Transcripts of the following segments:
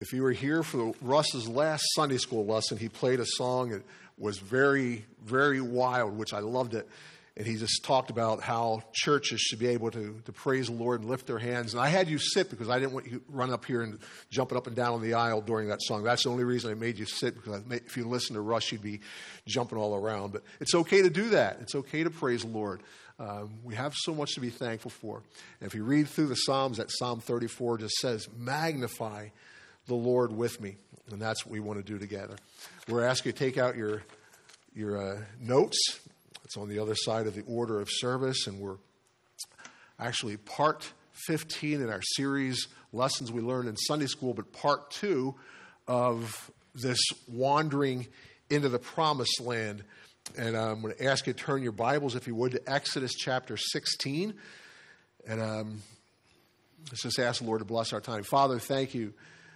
If you were here for Russ's last Sunday school lesson, he played a song that was very, very wild, which I loved it. And he just talked about how churches should be able to praise the Lord and lift their hands. And I had you sit because I didn't want you to run up here and jumping up and down on the aisle during that song. That's the only reason I made you sit, because if you listen to Russ, you'd be jumping all around. But it's okay to do that. It's okay to praise the Lord. We have so much to be thankful for. And if you read through the Psalms, that Psalm 34 just says, magnify the Lord with me. And that's what we want to do together. We're asking you to take out your notes. It's on the other side of the order of service, and we're actually part 15 in our series, Lessons We Learned in Sunday School, but part 2 of this wandering into the Promised Land. And I'm going to ask you to turn your Bibles, if you would, to Exodus chapter 16. And let's just ask the Lord to bless our time. Father, thank you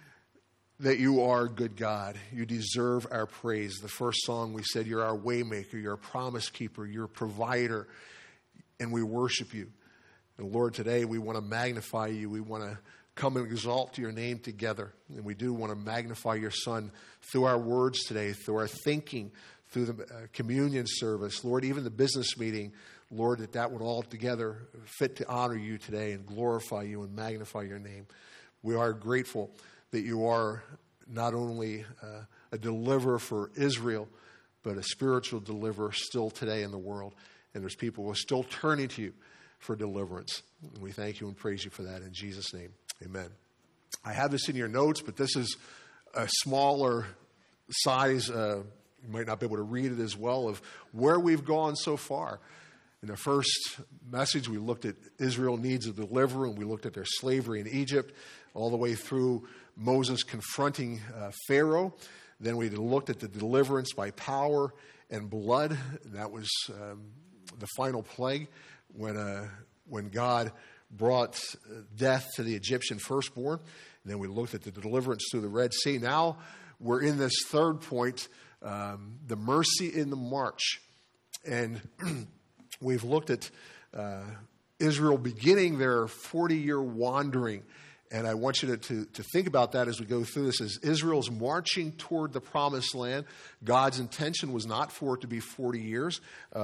that you are a good God. You deserve our praise. The first song we said, you're our way maker, you're a promise keeper, you're a provider, and we worship you. And Lord, today we want to magnify you. We want to come and exalt your name together. And we do want to magnify your Son through our words today, through our thinking, through the communion service. Lord, even the business meeting, Lord, that would all together fit to honor you today and glorify you and magnify your name. We are grateful that you are not only a deliverer for Israel, but a spiritual deliverer still today in the world. And there's people who are still turning to you for deliverance. And we thank you and praise you for that in Jesus' name. Amen. I have this in your notes, but this is a smaller size. You might not be able to read it as well, of where we've gone so far. In the first message, we looked at Israel needs a deliverer, and we looked at their slavery in Egypt, all the way through Moses confronting Pharaoh. Then we looked at the deliverance by power and blood. That was the final plague when God brought death to the Egyptian firstborn. And then we looked at the deliverance through the Red Sea. Now we're in this third point, the mercy in the march. And we've looked at Israel beginning their 40-year wandering. And I want you to think about that as we go through this. As Israel's marching toward the Promised Land, God's intention was not for it to be 40 years.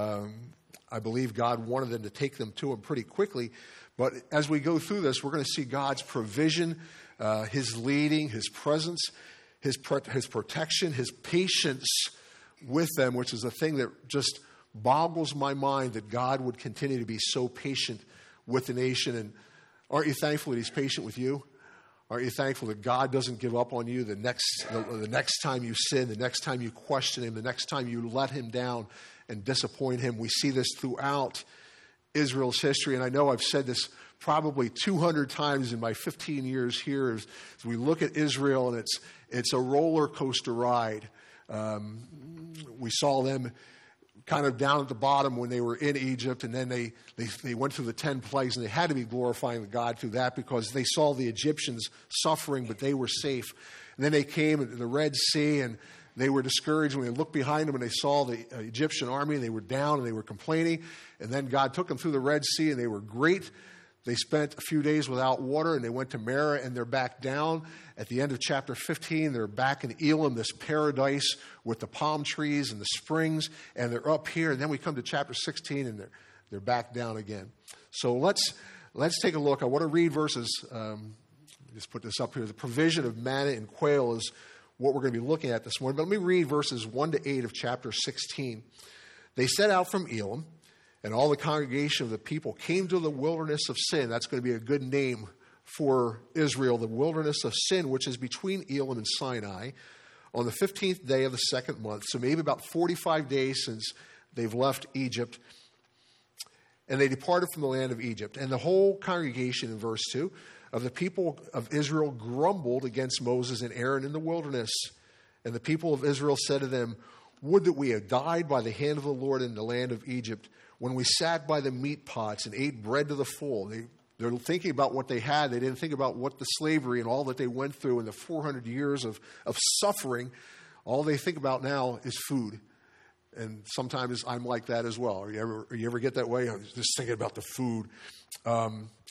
I believe God wanted them to take them to him pretty quickly. But as we go through this, we're going to see God's provision, his leading, his presence, his protection, his patience with them, which is a thing that just boggles my mind, that God would continue to be so patient with the nation. And aren't you thankful that he's patient with you? Aren't you thankful that God doesn't give up on you the next time you sin, the next time you question him, the next time you let him down and disappoint him? We see this throughout Israel's history. And I know I've said this probably 200 times in my 15 years here. As we look at Israel, and it's a roller coaster ride. We saw them kind of down at the bottom when they were in Egypt, and then they went through the 10 plagues, and they had to be glorifying God through that, because they saw the Egyptians suffering, but they were safe. And then they came into the Red Sea, and they were discouraged when they looked behind them and they saw the Egyptian army, and they were down and they were complaining. And then God took them through the Red Sea, and they were great. They spent a few days without water, and they went to Marah, and they're back down. At the end of chapter 15, they're back in Elim, this paradise with the palm trees and the springs, and they're up here. And then we come to chapter 16, and they're back down again. So let's take a look. I want to read verses. Just put this up here. The provision of manna and quail is what we're going to be looking at this morning. But let me read verses 1 to 8 of chapter 16. They set out from Elim, and all the congregation of the people came to the wilderness of Sin. That's going to be a good name for Israel, the wilderness of Sin, which is between Elim and Sinai, on the 15th day of the second month. So maybe about 45 days since they've left Egypt. And they departed from the land of Egypt. And the whole congregation, in verse 2, of the people of Israel grumbled against Moses and Aaron in the wilderness. And the people of Israel said to them, would that we had died by the hand of the Lord in the land of Egypt, when we sat by the meat pots and ate bread to the full. They're thinking about what they had. They didn't think about what the slavery and all that they went through in the 400 years of suffering. All they think about now is food. And sometimes I'm like that as well. You ever get that way? I was just thinking about the food.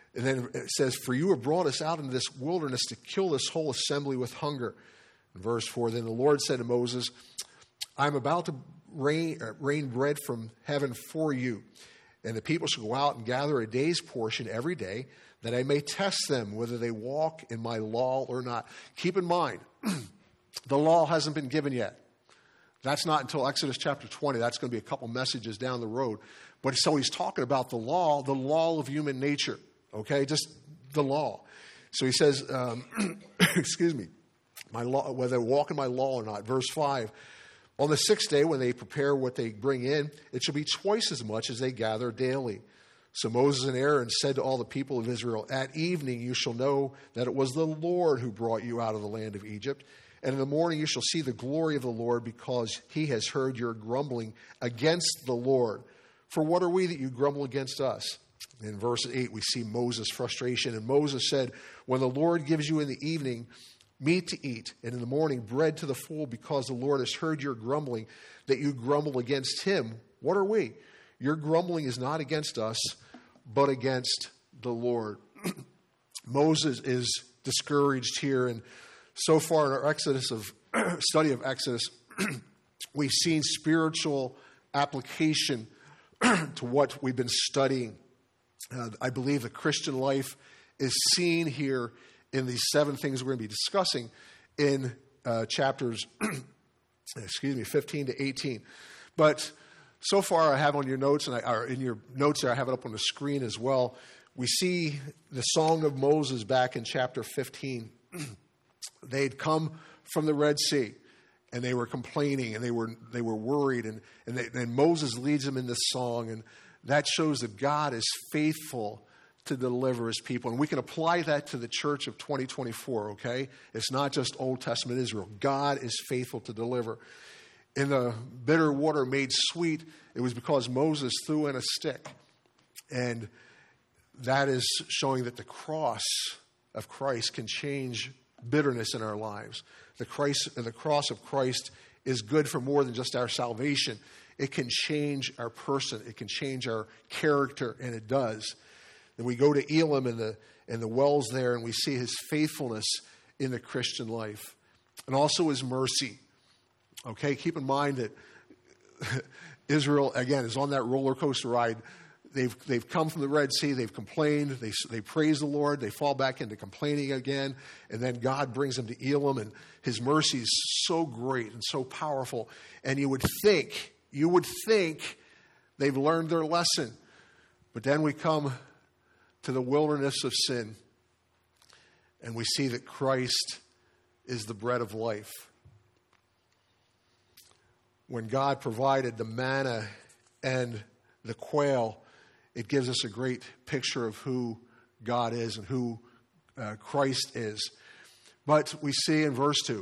And then it says, for you have brought us out into this wilderness to kill this whole assembly with hunger. In verse 4, then the Lord said to Moses, I'm about to rain bread from heaven for you. And the people shall go out and gather a day's portion every day, that I may test them whether they walk in my law or not. Keep in mind, the law hasn't been given yet. That's not until Exodus chapter 20. That's going to be a couple messages down the road. But so he's talking about the law of human nature. Okay, just the law. So he says, excuse me, my law, whether they walk in my law or not. Verse 5, on the sixth day when they prepare what they bring in, it shall be twice as much as they gather daily. So Moses and Aaron said to all the people of Israel, at evening you shall know that it was the Lord who brought you out of the land of Egypt. And in the morning you shall see the glory of the Lord, because he has heard your grumbling against the Lord. For what are we that you grumble against us? In verse 8 we see Moses' frustration. And Moses said, when the Lord gives you in the evening meat to eat, and in the morning bread to the full, because the Lord has heard your grumbling, that you grumble against him, what are we? Your grumbling is not against us, but against the Lord. Moses is discouraged here, and so far in our study of Exodus, we've seen spiritual application to what we've been studying. I believe the Christian life is seen here in these 7 things we're going to be discussing in chapters 15 to 18. But so far I have on your notes, or in your notes there, I have it up on the screen as well. We see the Song of Moses back in chapter 15. They'd come from the Red Sea, and they were complaining, and they were worried, and Moses leads them in this song, and that shows that God is faithful to deliver his people. And we can apply that to the church of 2024, okay? It's not just Old Testament Israel. God is faithful to deliver. In the bitter water made sweet, it was because Moses threw in a stick. And that is showing that the cross of Christ can change bitterness in our lives. The cross of Christ is good for more than just our salvation. It can change our person. It can change our character, and it does. And we go to Elim and the wells there, and we see his faithfulness in the Christian life, and also his mercy. Okay, keep in mind that Israel, again, is on that roller coaster ride. They've come from the Red Sea. They've complained. They praise the Lord. They fall back into complaining again. And then God brings them to Elim, and his mercy is so great and so powerful. And you would think they've learned their lesson. But then we come to the wilderness of sin, and we see that Christ is the bread of life. When God provided the manna and the quail, it gives us a great picture of who God is and who Christ is. But we see in verse 2,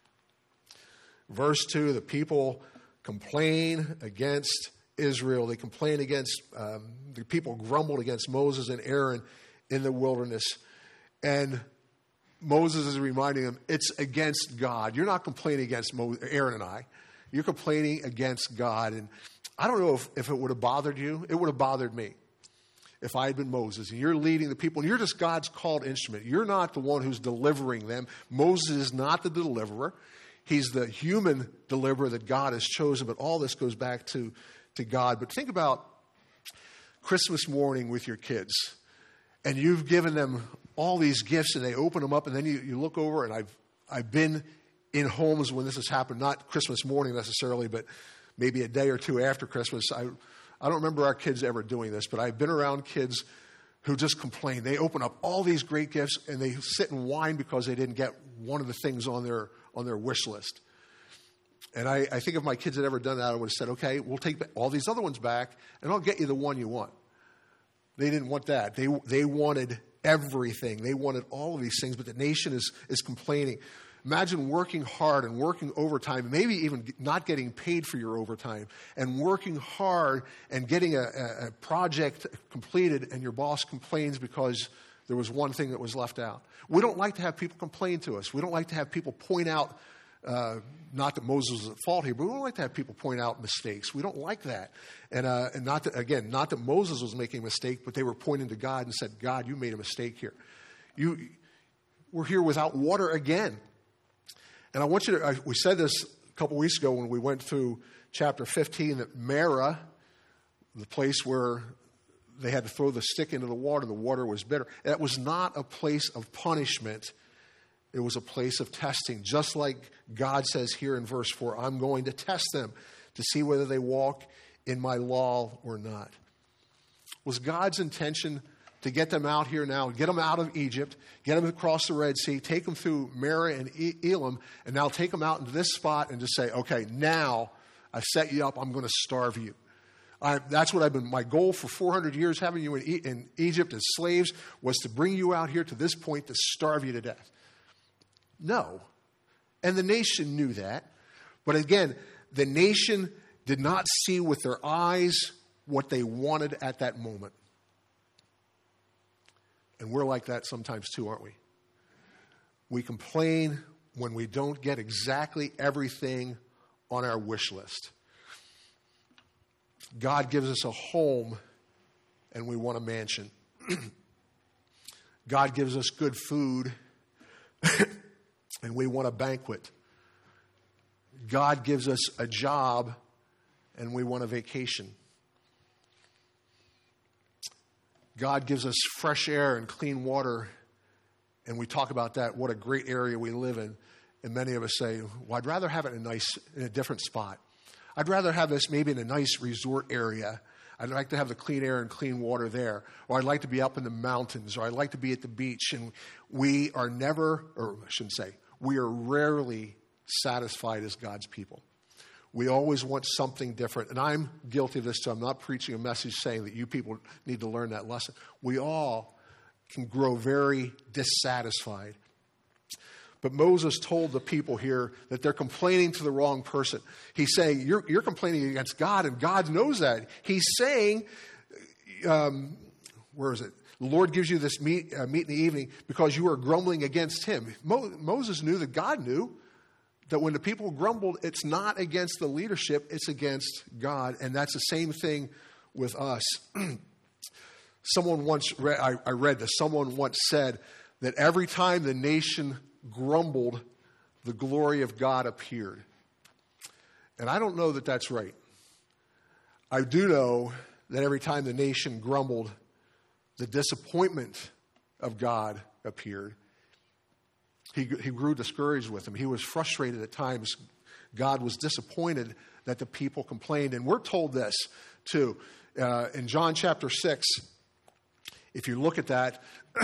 the people complain against Israel. They complain against, the people grumbled against Moses and Aaron in the wilderness. And Moses is reminding them, it's against God. You're not complaining against Aaron and I. You're complaining against God. And I don't know if it would have bothered you. It would have bothered me if I had been Moses. And you're leading the people, and you're just God's called instrument. You're not the one who's delivering them. Moses is not the deliverer. He's the human deliverer that God has chosen. But all this goes back to God. But think about Christmas morning with your kids. And you've given them all these gifts, and they open them up, and then you look over, and I've been in homes when this has happened, not Christmas morning necessarily, but maybe a day or two after Christmas. I don't remember our kids ever doing this, but I've been around kids who just complain. They open up all these great gifts, and they sit and whine because they didn't get one of the things on their wish list. And I think if my kids had ever done that, I would have said, okay, we'll take all these other ones back, and I'll get you the one you want. They didn't want that. They wanted everything. They wanted all of these things, but the nation is complaining. Imagine working hard and working overtime, maybe even not getting paid for your overtime, and working hard and getting a project completed, and your boss complains because there was one thing that was left out. We don't like to have people complain to us. We don't like to have people point out Not that Moses was at fault here, but we don't like to have people point out mistakes. We don't like that. And not that Moses was making a mistake, but they were pointing to God and said, God, you made a mistake here. We're here without water again. And I want you to, we said this a couple weeks ago when we went through chapter 15, that Marah, the place where they had to throw the stick into the water was bitter. That was not a place of punishment. It was a place of testing. Just like God says here in verse 4, I'm going to test them to see whether they walk in my law or not. Was God's intention to get them out here now, get them out of Egypt, get them across the Red Sea, take them through Marah and Elam, and now take them out into this spot and just say, okay, now I've set you up, I'm going to starve you. That's what my goal for 400 years having you in Egypt as slaves was to bring you out here to this point to starve you to death. No. And the nation knew that. But again, the nation did not see with their eyes what they wanted at that moment. And we're like that sometimes too, aren't we? We complain when we don't get exactly everything on our wish list. God gives us a home and we want a mansion. God gives us good food and we want a banquet. God gives us a job and we want a vacation. God gives us fresh air and clean water, and we talk about that, what a great area we live in. And many of us say, well, I'd rather have it in a different spot. I'd rather have this maybe in a nice resort area. I'd like to have the clean air and clean water there. Or I'd like to be up in the mountains, or I'd like to be at the beach. And we are we are rarely satisfied as God's people. We always want something different. And I'm guilty of this too. I'm not preaching a message saying that you people need to learn that lesson. We all can grow very dissatisfied. But Moses told the people here that they're complaining to the wrong person. He's saying, you're complaining against God, and God knows that. He's saying, where is it? The Lord gives you this meat in the evening because you are grumbling against him. Moses knew that God knew that when the people grumbled, it's not against the leadership, it's against God. And that's the same thing with us. Someone once said that every time the nation grumbled, the glory of God appeared. And I don't know that that's right. I do know that every time the nation grumbled, the disappointment of God appeared. He grew discouraged with them. He was frustrated at times. God was disappointed that the people complained. And we're told this, too. In John chapter 6, if you look at that,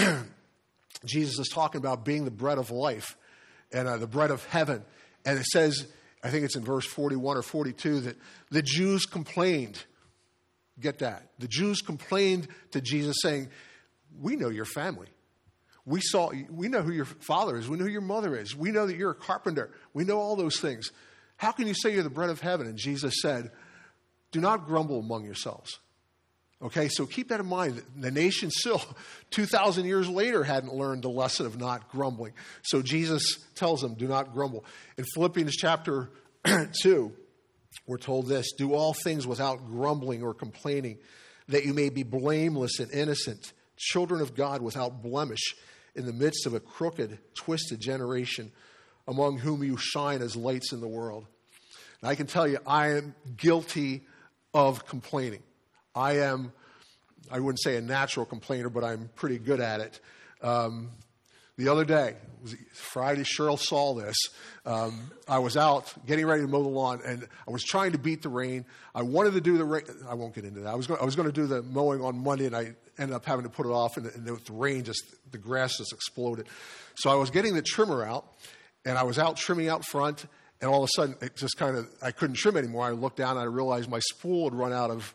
Jesus is talking about being the bread of life and the bread of heaven. And it says, I think it's in verse 41 or 42, that the Jews complained. Get that. The Jews complained to Jesus saying, we know your family. We know who your father is. We know who your mother is. We know that you're a carpenter. We know all those things. How can you say you're the bread of heaven? And Jesus said, do not grumble among yourselves. Okay, so keep that in mind. The nation still, 2,000 years later, hadn't learned the lesson of not grumbling. So Jesus tells them, do not grumble. In Philippians chapter 2, we're told this, do all things without grumbling or complaining, that you may be blameless and innocent, children of God without blemish, in the midst of a crooked, twisted generation, among whom you shine as lights in the world. And I can tell you, I am guilty of complaining. I wouldn't say a natural complainer, but I'm pretty good at it. The other day, it was Friday, Cheryl saw this. I was out getting ready to mow the lawn, and I was trying to beat the rain. I wanted to do the rain. I won't get into that. I was going to do the mowing on Monday, and I ended up having to put it off, and the rain the grass just exploded. So I was getting the trimmer out, and I was out trimming out front, and all of a sudden, it just I couldn't trim anymore. I looked down, and I realized my spool had run out of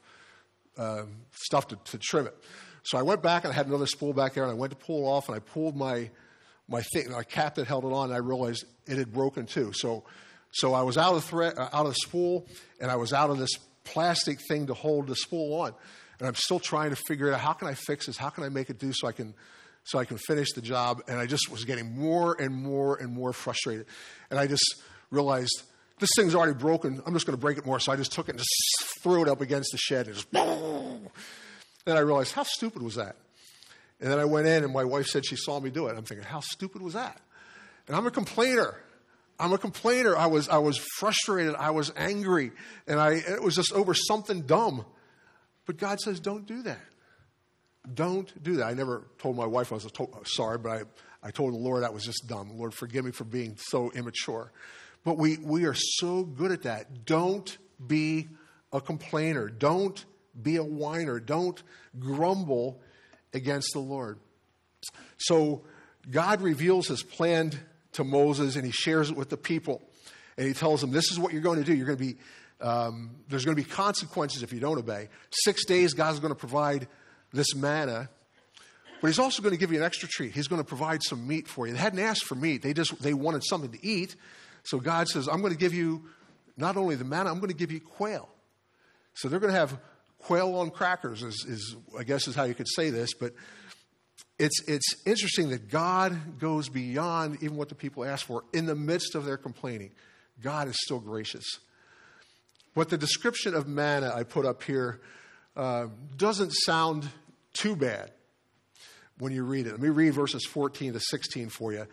stuff to trim it. So I went back, and I had another spool back there, and I went to pull it off, and I pulled my thing, my cap that held it on, and I realized it had broken too. So I was out of the spool, and I was out of this plastic thing to hold the spool on. And I'm still trying to figure out, how can I fix this? How can I make it do so I can finish the job? And I just was getting more and more and more frustrated. And I just realized this thing's already broken. I'm just going to break it more. So I just took it and just threw it up against the shed. And just, then I realized, how stupid was that? And then I went in, and my wife said she saw me do it. I'm thinking, how stupid was that? And I'm a complainer. I was frustrated. I was angry. And it was just over something dumb. But God says, don't do that. Don't do that. I never told my wife I was sorry, but I told the Lord that was just dumb. Lord, forgive me for being so immature. But we are so good at that. Don't be a complainer. Don't be a whiner. Don't grumble against the Lord. So God reveals his plan to Moses, and he shares it with the people. And he tells them, this is what you're going to do. You're going to be, there's going to be consequences if you don't obey. 6 days, God's going to provide this manna. But he's also going to give you an extra treat. He's going to provide some meat for you. They hadn't asked for meat. They wanted something to eat. So God says, I'm going to give you not only the manna, I'm going to give you quail. So they're going to have quail on crackers, I guess is how you could say this. But it's interesting that God goes beyond even what the people ask for. In the midst of their complaining, God is still gracious. But the description of manna I put up here doesn't sound too bad when you read it. Let me read verses 14 to 16 for you.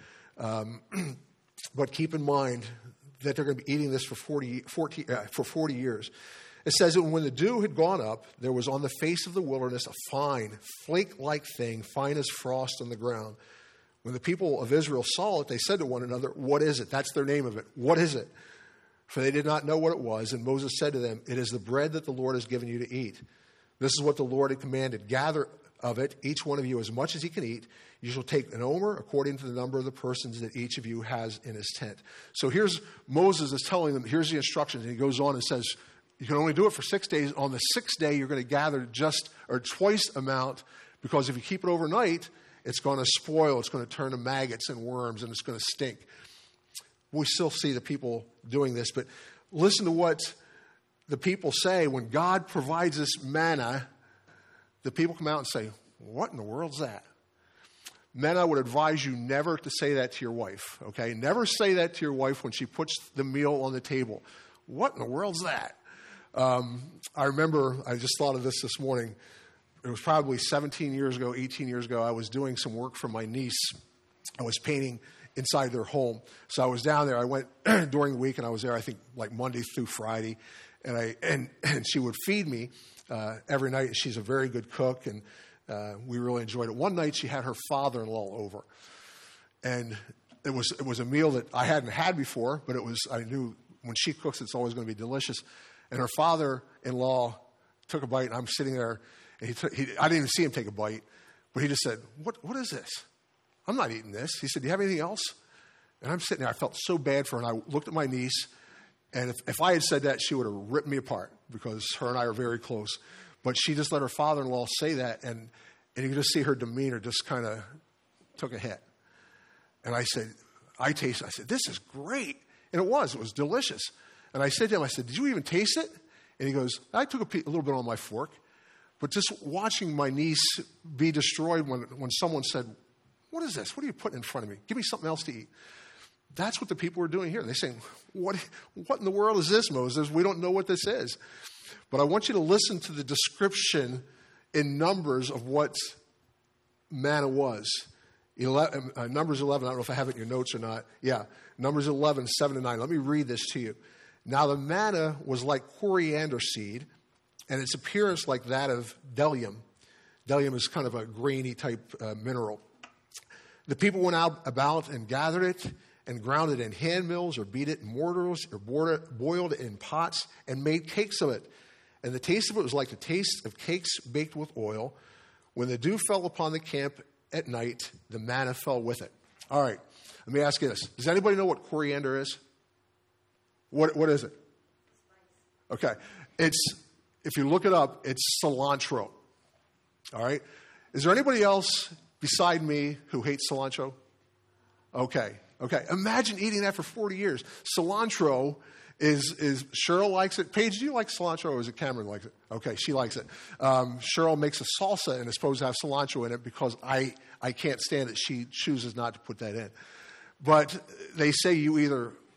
But keep in mind that they're going to be eating this for 40 years. It says that when the dew had gone up, there was on the face of the wilderness a fine, flake-like thing, fine as frost on the ground. When the people of Israel saw it, they said to one another, what is it? That's their name of it. What is it? For they did not know what it was. And Moses said to them, it is the bread that the Lord has given you to eat. This is what the Lord had commanded. Gather of it, each one of you, as much as he can eat. You shall take an omer according to the number of the persons that each of you has in his tent. So here's Moses is telling them, here's the instructions. And he goes on and says, you can only do it for 6 days. On the 6th day, you're going to gather twice amount, because if you keep it overnight, it's going to spoil. It's going to turn to maggots and worms, and it's going to stink. We still see the people doing this, but listen to what the people say. When God provides this manna, the people come out and say, what in the world's that? Men, I would advise you never to say that to your wife, okay? Never say that to your wife when she puts the meal on the table. What in the world's that? I remember, I just thought of this morning. It was probably 18 years ago. I was doing some work for my niece. I was painting inside their home. So I was down there. I went during the week, and I was there, I think, like Monday through Friday. And she would feed me every night. She's a very good cook, and we really enjoyed it. One night, she had her father-in-law over. And it was a meal that I hadn't had before, but I knew when she cooks, it's always going to be delicious. And her father-in-law took a bite, and I'm sitting there, and I didn't even see him take a bite, but he just said, what is this? I'm not eating this. He said, do you have anything else? And I'm sitting there. I felt so bad for her, and I looked at my niece, and if I had said that, she would have ripped me apart, because her and I are very close. But she just let her father-in-law say that, and you could just see her demeanor just kind of took a hit. And I said, I said, this is great. And it was delicious. And I said to him, did you even taste it? And he goes, I took a little bit on my fork. But just watching my niece be destroyed when someone said, what is this? What are you putting in front of me? Give me something else to eat. That's what the people were doing here. They're saying, what in the world is this, Moses? We don't know what this is. But I want you to listen to the description in Numbers of what manna was. Numbers 11, I don't know if I have it in your notes or not. Yeah, Numbers 11, 7 to 9. Let me read this to you. Now the manna was like coriander seed, and its appearance like that of bdellium. Bdellium is kind of a grainy type mineral. The people went out about and gathered it and ground it in hand mills or beat it in mortars or boiled it in pots and made cakes of it. And the taste of it was like the taste of cakes baked with oil. When the dew fell upon the camp at night, the manna fell with it. All right, let me ask you this. Does anybody know what coriander is? What is it? Okay. If you look it up, it's cilantro. All right. Is there anybody else beside me who hates cilantro? Okay. Imagine eating that for 40 years. Cilantro is Cheryl likes it. Paige, do you like cilantro, or is it Cameron likes it? Okay, she likes it. Cheryl makes a salsa and it's supposed to have cilantro in it because I can't stand it. She chooses not to put that in. But they say you either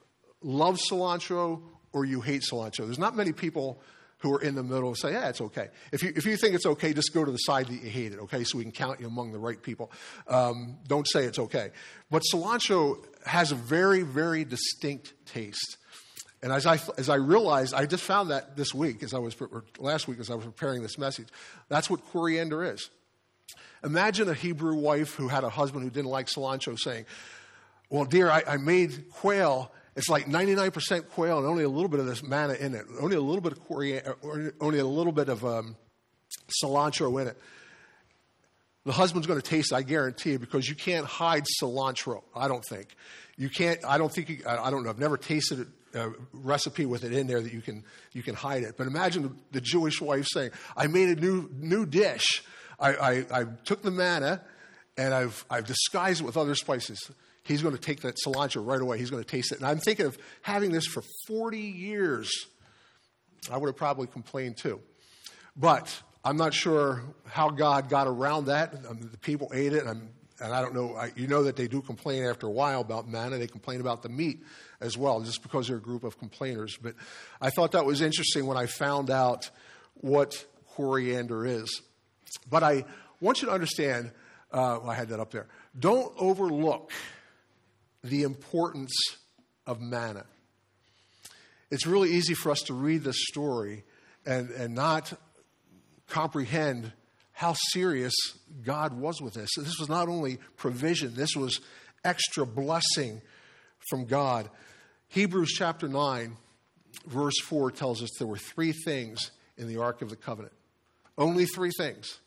love cilantro or you hate cilantro. There's not many people who are in the middle and say, yeah, it's okay. If you think it's okay, just go to the side that you hate it, okay, so we can count you among the right people. Don't say it's okay. But cilantro has a very, very distinct taste. And as I realized, I just found that this week, last week as I was preparing this message, that's what coriander is. Imagine a Hebrew wife who had a husband who didn't like cilantro saying, well, dear, I made quail. It's like 99% quail and only a little bit of this manna in it. Only a little bit of coriander, only a little bit of cilantro in it. The husband's going to taste it, I guarantee you, because you can't hide cilantro, I don't think. You can't, I don't know, I've never tasted a recipe with it in there that you can hide it. But imagine the Jewish wife saying, I made a new dish. I took the manna and I've disguised it with other spices. He's going to take that cilantro right away. He's going to taste it. And I'm thinking of having this for 40 years. I would have probably complained too. But I'm not sure how God got around that. The people ate it, and I don't know. You know that they do complain after a while about manna. They complain about the meat as well, just because they're a group of complainers. But I thought that was interesting when I found out what coriander is. But I want you to understand, I had that up there. Don't overlook the importance of manna. It's really easy for us to read this story and not comprehend how serious God was with this. This was not only provision, this was extra blessing from God. Hebrews chapter 9, verse 4 tells us there were 3 things in the Ark of the Covenant. Only 3 things.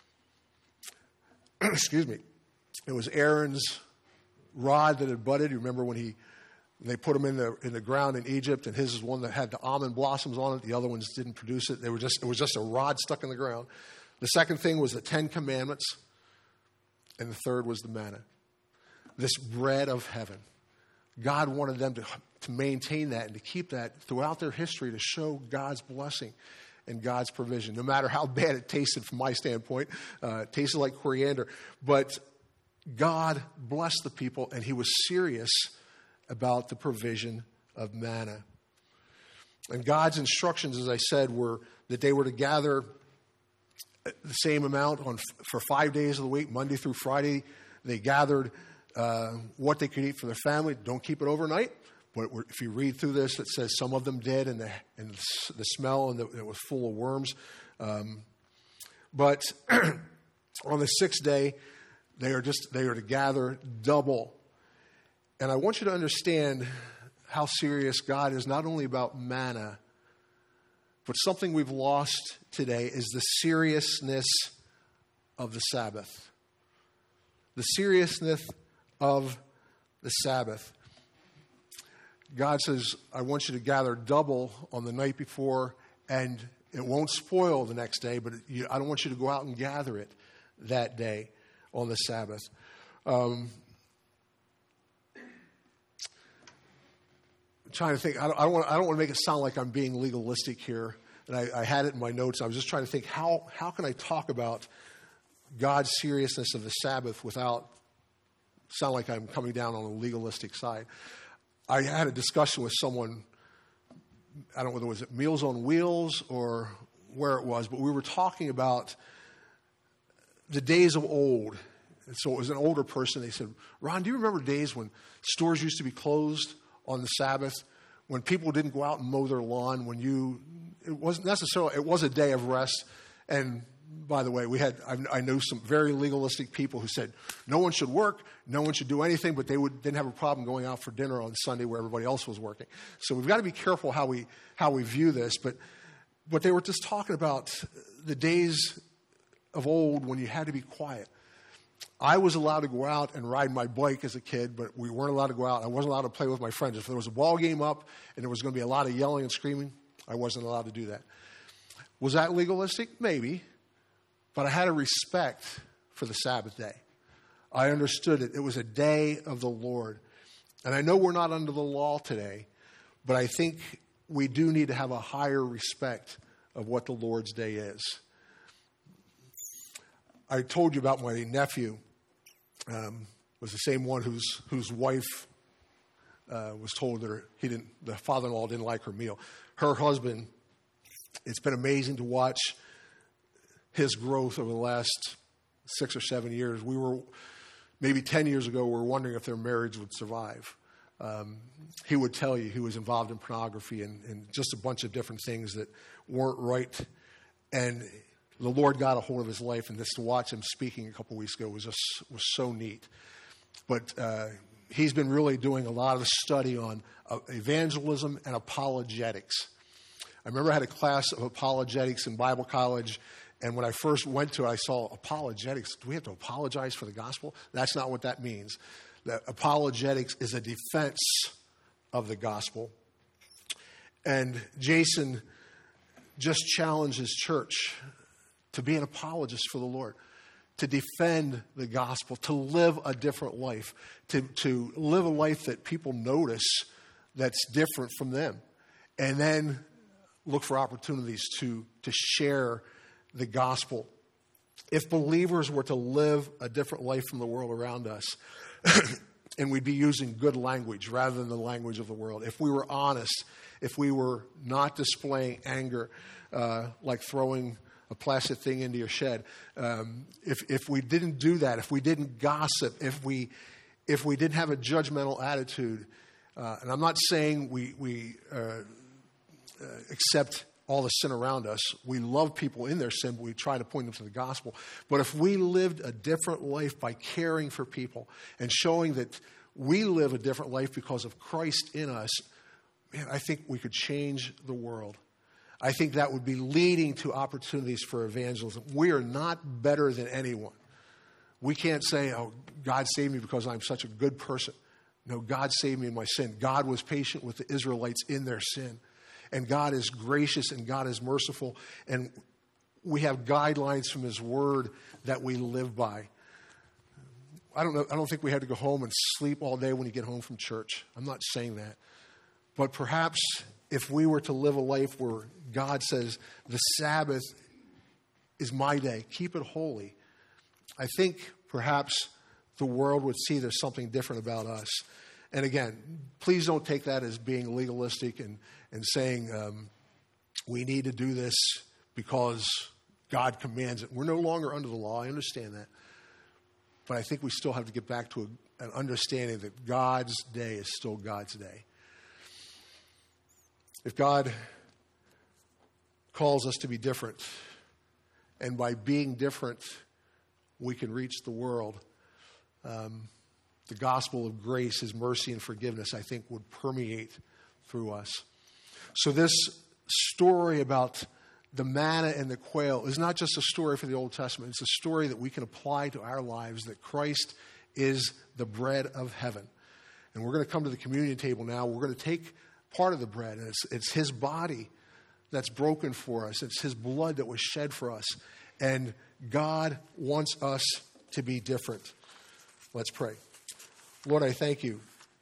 Excuse me. It was Aaron's rod that had budded. You remember when they put them in the ground in Egypt, and his is one that had the almond blossoms on it. The other ones didn't produce it. It was just a rod stuck in the ground. The second thing was the 10 Commandments, and the third was the manna, this bread of heaven. God wanted them to maintain that and to keep that throughout their history, to show God's blessing and God's provision. No matter how bad it tasted from my standpoint, it tasted like coriander, but God blessed the people, and he was serious about the provision of manna. And God's instructions, as I said, were that they were to gather the same amount for 5 days of the week, Monday through Friday. They gathered what they could eat for their family. Don't keep it overnight. But if you read through this, it says some of them did, and the smell, and it was full of worms. But on the 6th day, they are to gather double. And I want you to understand how serious God is, not only about manna, but something we've lost today is the seriousness of the Sabbath. The seriousness of the Sabbath. God says, I want you to gather double on the night before, and it won't spoil the next day, but I don't want you to go out and gather it that day on the Sabbath. I'm trying to think. I don't want to make it sound like I'm being legalistic here. And I had it in my notes. I was just trying to think, how can I talk about God's seriousness of the Sabbath without sound like I'm coming down on a legalistic side? I had a discussion with someone, I don't know whether it was at Meals on Wheels or where it was, but we were talking about the days of old. And so it was an older person. They said, Ron, do you remember days when stores used to be closed on the Sabbath, when people didn't go out and mow their lawn, it wasn't necessarily, it was a day of rest. And by the way, I know some very legalistic people who said no one should work, no one should do anything, but they didn't have a problem going out for dinner on Sunday where everybody else was working. So we've got to be careful how we view this. But they were just talking about the days of old when you had to be quiet. I was allowed to go out and ride my bike as a kid, but we weren't allowed to go out. I wasn't allowed to play with my friends. If there was a ball game up and there was going to be a lot of yelling and screaming, I wasn't allowed to do that. Was that legalistic? Maybe. But I had a respect for the Sabbath day. I understood it. It was a day of the Lord. And I know we're not under the law today, but I think we do need to have a higher respect of what the Lord's day is. I told you about my nephew. Was the same one whose wife was told that the father-in-law didn't like her meal. Her husband, it's been amazing to watch his growth over the last 6 or 7 years. We were, maybe 10 years ago, we were wondering if their marriage would survive. He would tell you he was involved in pornography and just a bunch of different things that weren't right. And the Lord got a hold of his life, and just to watch him speaking a couple weeks ago was so neat. But he's been really doing a lot of study on evangelism and apologetics. I remember I had a class of apologetics in Bible college, and when I first went to it, I saw apologetics. Do we have to apologize for the gospel? That's not what that means. That apologetics is a defense of the gospel. And Jason just challenged his church to be an apologist for the Lord, to defend the gospel, to live a different life, to live a life that people notice that's different from them, and then look for opportunities to share the gospel. If believers were to live a different life from the world around us, and we'd be using good language rather than the language of the world, if we were honest, if we were not displaying anger, like throwing a plastic thing into your shed, if we didn't do that, if we didn't gossip, if we didn't have a judgmental attitude, and I'm not saying we accept all the sin around us. We love people in their sin, but we try to point them to the gospel. But if we lived a different life by caring for people and showing that we live a different life because of Christ in us, man, I think we could change the world. I think that would be leading to opportunities for evangelism. We are not better than anyone. We can't say, oh, God saved me because I'm such a good person. No, God saved me in my sin. God was patient with the Israelites in their sin. And God is gracious and God is merciful. And we have guidelines from His Word that we live by. I don't think we had to go home and sleep all day when you get home from church. I'm not saying that. But perhaps if we were to live a life where God says, the Sabbath is my day, keep it holy, I think perhaps the world would see there's something different about us. And again, please don't take that as being legalistic and saying we need to do this because God commands it. We're no longer under the law. I understand that. But I think we still have to get back to an understanding that God's day is still God's day. If God calls us to be different, and by being different, we can reach the world, the gospel of grace, His mercy and forgiveness, I think, would permeate through us. So this story about the manna and the quail is not just a story for the Old Testament. It's a story that we can apply to our lives, that Christ is the bread of heaven. And we're going to come to the communion table now. We're going to take part of the bread, and it's His body that's broken for us. It's His blood that was shed for us. And God wants us to be different. Let's pray. Lord, I thank You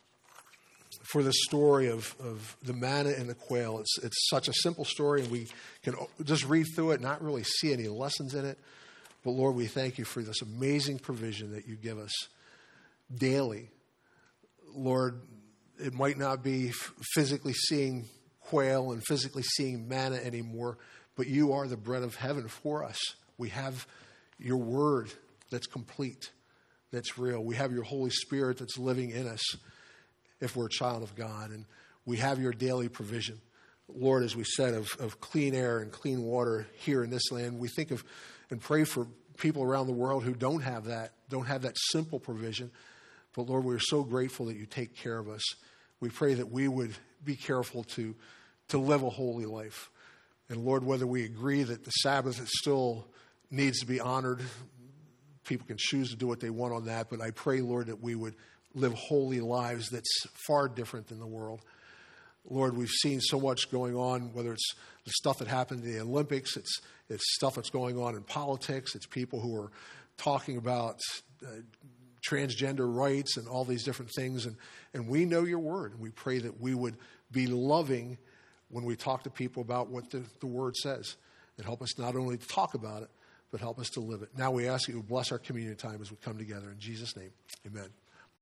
for the story of the manna and the quail. It's such a simple story, and we can just read through it, not really see any lessons in it. But Lord, we thank You for this amazing provision that You give us daily. Lord, it might not be physically seeing quail and physically seeing manna anymore, but You are the bread of heaven for us. We have Your word that's complete, that's real. We have Your Holy Spirit that's living in us if we're a child of God. And we have Your daily provision. Lord, as we said, of clean air and clean water here in this land. We think of and pray for people around the world who don't have that simple provision. But Lord, we're so grateful that You take care of us. We pray that we would be careful to live a holy life. And Lord, whether we agree that the Sabbath still needs to be honored, people can choose to do what they want on that. But I pray, Lord, that we would live holy lives that's far different than the world. Lord, we've seen so much going on, whether it's the stuff that happened in the Olympics, it's stuff that's going on in politics, it's people who are talking about transgender rights and all these different things. And we know Your word, and we pray that we would be loving when we talk to people about what the word says, and help us not only to talk about it, but help us to live it. Now we ask You to bless our communion time as we come together. In Jesus' name, amen.